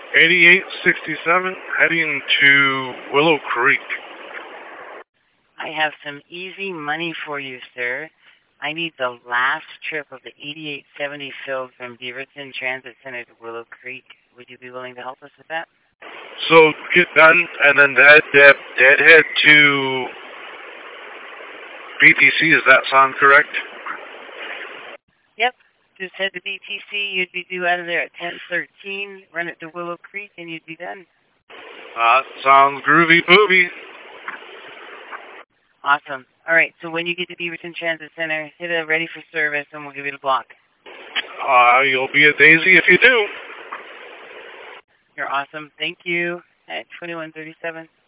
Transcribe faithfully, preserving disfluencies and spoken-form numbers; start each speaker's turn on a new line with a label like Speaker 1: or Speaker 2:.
Speaker 1: eighty-eight sixty-seven, heading to Willow Creek.
Speaker 2: I have some easy money for you, sir. I need the last trip of the eighty-eight seventy filled from Beaverton Transit Center to Willow Creek. Would you be willing to help us with that?
Speaker 1: So get done, and then that that deadhead to B T C. Does that sound correct?
Speaker 2: Yep. Just head to B T C. You'd be due out of there at ten thirteen. Run it to Willow Creek, and you'd be done.
Speaker 1: Uh, sounds groovy poovy.
Speaker 2: Awesome. All right. So when you get to Beaverton Transit Center, hit a ready for service, and we'll give you the block.
Speaker 1: Uh, you'll be a daisy if you do.
Speaker 2: You're awesome. Thank you. At twenty-one thirty-seven.